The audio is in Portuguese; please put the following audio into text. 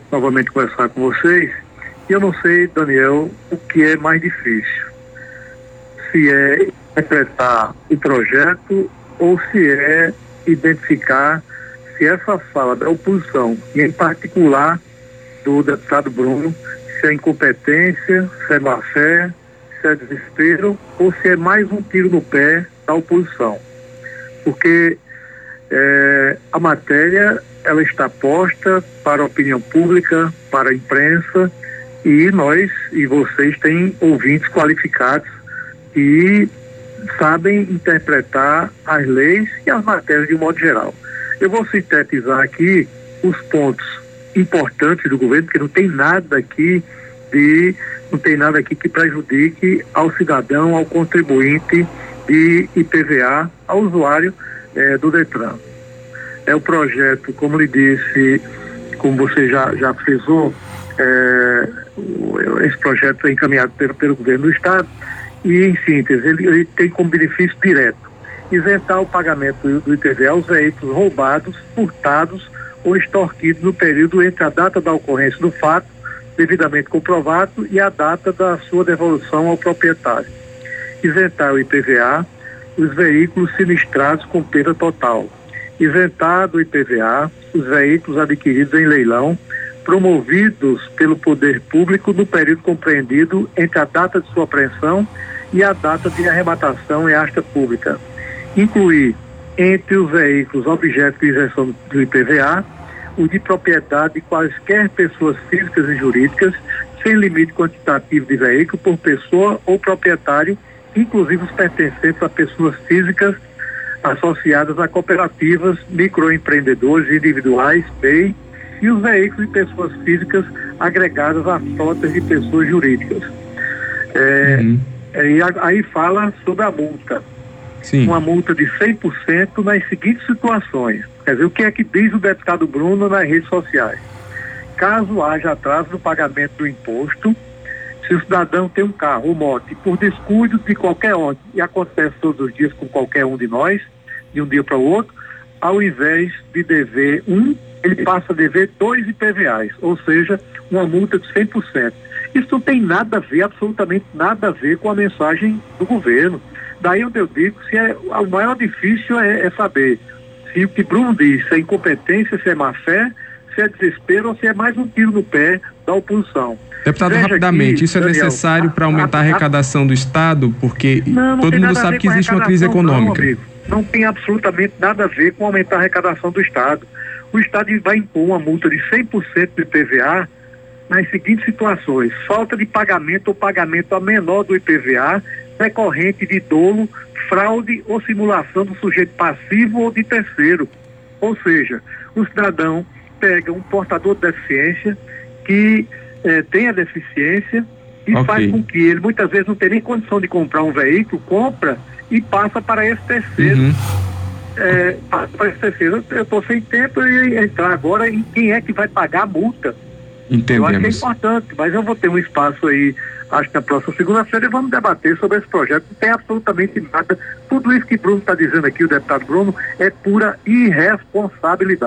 novamente conversar com vocês. E eu não sei, Daniel, o que é mais difícil. Se é interpretar o projeto ou se é identificar se essa fala da oposição, e em particular do deputado Bruno, se é incompetência, se é má-fé, se é desespero ou se é mais um tiro no pé da oposição. Porque a matéria ela está posta para a opinião pública, para a imprensa, e nós e vocês têm ouvintes qualificados que sabem interpretar as leis e as matérias de um modo geral. Eu vou sintetizar aqui os pontos importantes do governo, porque não tem nada aqui que prejudique ao cidadão, ao contribuinte de IPVA, ao usuário do Detran. É o projeto, como lhe disse, como você já frisou, esse projeto é encaminhado pelo governo do Estado e, em síntese, ele tem como benefício direto isentar o pagamento do IPVA aos veículos roubados, furtados ou extorquidos no período entre a data da ocorrência do fato, devidamente comprovado, e a data da sua devolução ao proprietário. Isentar o IPVA os veículos sinistrados com perda total. Isentar do IPVA os veículos adquiridos em leilão, promovidos pelo poder público no período compreendido entre a data de sua apreensão e a data de arrematação em asta pública. Incluir entre os veículos objeto de isenção do IPVA o de propriedade de quaisquer pessoas físicas e jurídicas, sem limite quantitativo de veículo por pessoa ou proprietário, inclusive os pertencentes a pessoas físicas associadas a cooperativas, microempreendedores individuais, MEI, e os veículos de pessoas físicas agregadas a frotas de pessoas jurídicas. E aí fala sobre a multa. Sim. Uma multa de 100% nas seguintes situações. Quer dizer, o que é que diz o deputado Bruno nas redes sociais? Caso haja atraso no pagamento do imposto, se o cidadão tem um carro ou moto e por descuido de qualquer um, e acontece todos os dias com qualquer um de nós, de um dia para o outro, ao invés de dever ele passa a dever 2 IPVAs, ou seja, uma multa de 100%. Isso não tem nada a ver, absolutamente nada a ver com a mensagem do governo. Daí onde eu digo, o maior difícil é saber se o que Bruno diz, se é incompetência, se é má-fé, se é desespero ou se é mais um tiro no pé da oposição. Deputado, rapidamente, aqui, isso é Daniel, necessário para aumentar a arrecadação do Estado, porque todo mundo sabe que existe uma crise econômica. Não, amigo, não tem absolutamente nada a ver com aumentar a arrecadação do Estado. O Estado vai impor uma multa de 100% do IPVA nas seguintes situações: falta de pagamento ou pagamento a menor do IPVA decorrente de dolo, fraude ou simulação do sujeito passivo ou de terceiro. Ou seja, o cidadão pega um portador de deficiência que tem a deficiência e faz com que ele muitas vezes não tenha nem condição de comprar um veículo, compra e passa para esse terceiro. Eu estou sem tempo e entrar agora em quem é que vai pagar a multa. Entendemos. Eu acho que é importante, mas eu vou ter um espaço aí, acho que na próxima segunda-feira, e vamos debater sobre esse projeto. Não tem absolutamente nada. Tudo isso que Bruno está dizendo aqui, o deputado Bruno, é pura irresponsabilidade.